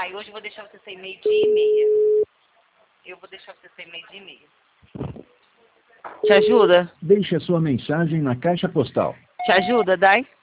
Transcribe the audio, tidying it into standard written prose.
Dai, hoje eu vou deixar você sair 12h30. Eu vou deixar você sair 12h30. Te ajuda? Deixe a sua mensagem na caixa postal. Te ajuda, Dai?